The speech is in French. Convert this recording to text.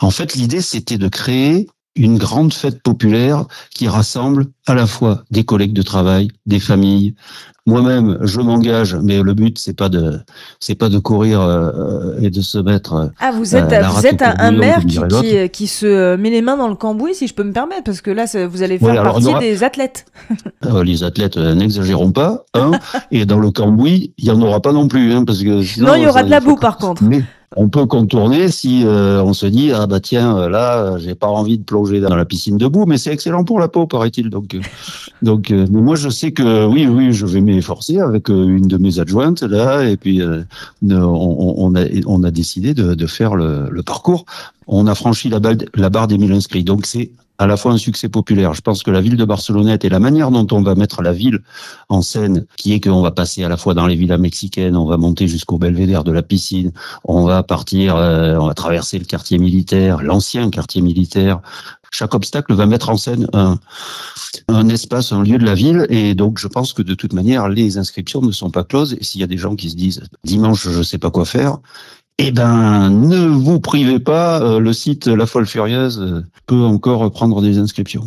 En fait, l'idée, c'était de créer une grande fête populaire qui rassemble à la fois des collègues de travail, des familles. Moi-même, je m'engage, mais le but, c'est pas de courir et de se mettre Ah, vous êtes, la vous rate au êtes un courbouillon, maire comme dirait l'autre. qui se met les mains dans le cambouis, si je peux me permettre, parce que là, vous allez Oui, faire alors il y partie aura des athlètes. les athlètes, n'exagérons pas, hein, et dans le cambouis, il y en aura pas non plus, hein, parce que Non, il y sinon, aura de il la faut. boue, par contre. Mais on peut contourner si on se dit ah bah tiens là j'ai pas envie de plonger dans la piscine debout, mais c'est excellent pour la peau paraît-il. Donc mais moi je sais que oui je vais m'efforcer avec une de mes adjointes là et puis on a décidé de faire le parcours. On a franchi la barre des 1000 inscrits, donc c'est à la fois un succès populaire. Je pense que la ville de Barcelonnette et la manière dont on va mettre la ville en scène, qui est qu'on va passer à la fois dans les villas mexicaines, on va monter jusqu'au belvédère de la piscine, on va partir, on va traverser le quartier militaire, l'ancien quartier militaire. Chaque obstacle va mettre en scène un espace, un lieu de la ville. Et donc, je pense que de toute manière, les inscriptions ne sont pas closes. Et s'il y a des gens qui se disent, dimanche, je sais pas quoi faire, eh ben, ne vous privez pas. Le site La Folle Furieuse peut encore prendre des inscriptions.